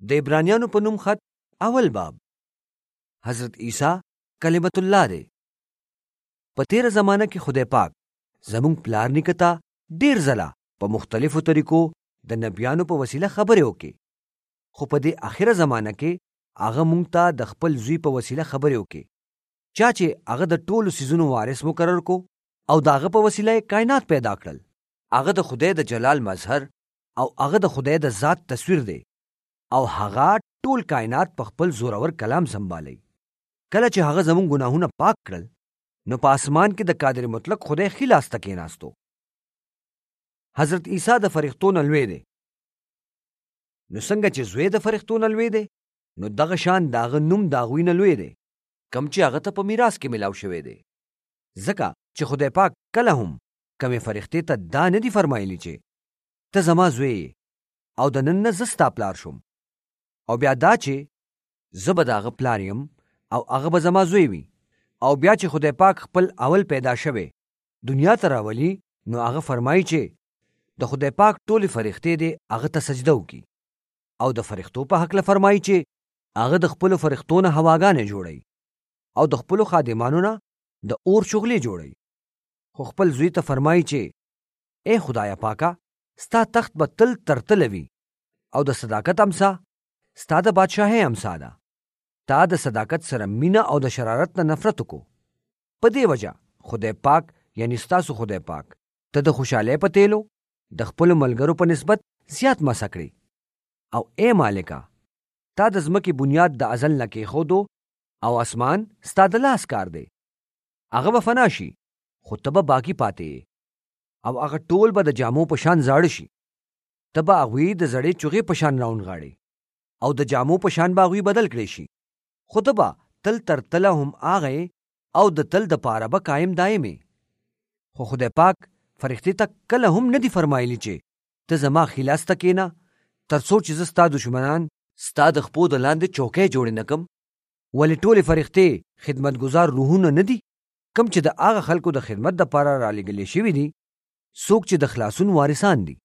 د عبرانیانو په نوم خط اول باب. حضرت عیسی کلمت الله دی. په تیره زمانه کې خدای پاک زمونږ پلار نیکه ته ډیر ځله په مختلفو طریقو د نبیانو په وسیله خبرې وکړي، خو په دې اخره زمانه کې هغه مونږ ته د خپل زوی په وسیله خبرې وکړي، چا چې هغه د ټولو څیزونو وارث مقرر کو او د هغه په وسیله کائنات پیدا کړل. هغه د خدای د جلال مظهر او هغه د خدای د ذات تصویر دی او هغه ټول کائنات په خپل زورور کلام سنبالي. کله چې هغه زموږ ګناهونه پاک کړل، نو په اسمان کې د قادر مطلق خدای ښي لاس ته کېناستو. حضرت عیسی د فرښتو نه لوی دی. نو څنګه چې زوی د فرښتو نه لوی دی، نو دغه شان د هغه نوم د هغوی نه لوی دی کم چې هغه ته په میراث کې ملاو شوی دی. ځکه چې خدای پاک کله هم کمې فرښتې ته دا نه دي فرمایلی چې ته زما زوی او د نن نه زه ستا پلار شوم، او بیا دا چې زه به د هغه پلار یم او هغه به زما زوی وي. او بیا چې خدای پاک خپل اول پیدا شوی دنیا ته راولي، نو هغه فرمایي چې د خدای پاک ټولې فرښتې دې هغه ته سجده وکړي، او د فرښتو په هکله فرمایي چې هغه د خپلو فرښتو نه هواګانې جوړوي او د خپلو خادمانو نه د اور شغلې جوړوي. خو خپل زوی ته فرمایي چې ای خدای پاکه، ستا تخت به تل تر تله وي او د صداقت امسا ستا د بادشاهۍ امسا ده. تا د صداقت سره مینه او د شرارت نه نفرت وکړو. په دې وجه خدای پاک یعنی ستاسو خدای پاک ته د خوشحالۍ په تیلو د خپلو ملګرو په نسبت زیات مسه کړي. او ای مالکه، تا د ځمکې بنیاد د ازل نه کېښودو او اسمان ستا د لاس کار دی. هغه به فنا شي، خو ته به باقي پاتې، او هغه ټول به د جامو په شان زاړه شي. ته به هغوی د زړې چغې په شان راونغاړې او د جامو په شان به هغوی بدل کړی شي. خو ته به تل تر تله هم هغه او د تل د پاره به قایم دایمې. خو خدای پاک فرښتې ته کله هم نه دي فرمایلی چې ته زما ښي لاس ته کښېنه، تر څو چې زه ستا دشمنان ستا د خپو د لاندې چوکۍ جوړې نه کړم. ولې ټولې فرښتې خدمتګزار روحونه نه دي، کوم چې د هغه خلکو د خدمت دپاره رالېږلې شوي دي، څوک چې د خلاصون وارثان دي.